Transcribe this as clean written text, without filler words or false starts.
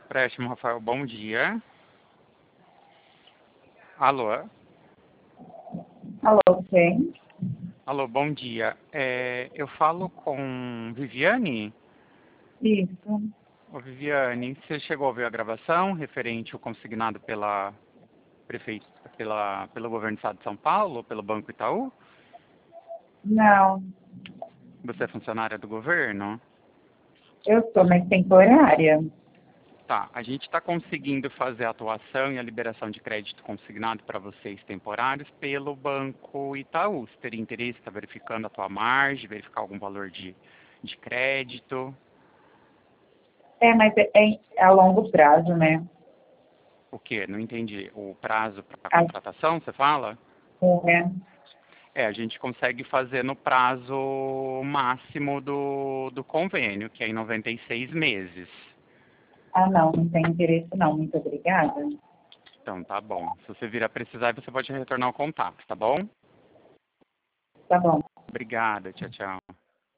Empréstimo, Rafael, bom dia. Alô? Alô, quem? Alô, bom dia. Eu falo com Viviane? Isso. Ô, Viviane, você chegou a ver a gravação referente ao consignado pelo governo do estado de São Paulo, pelo Banco Itaú? Não, Você é funcionária do governo? eu sou mais temporária. Tá, a gente está conseguindo fazer a atuação e a liberação de crédito consignado para vocês temporários pelo Banco Itaú. Você teria interesse em estar verificando a tua margem, verificar algum valor de crédito? Mas é a longo prazo, né? O quê? Não entendi. O prazo para a A, contratação, você fala? é, A gente consegue fazer no prazo máximo do convênio, que é em 96 meses. não tem interesse não. Muito obrigada. Então, tá bom. Se você vir a precisar, você pode retornar o contato, tá bom? Tá bom. Obrigada. Tchau, tchau.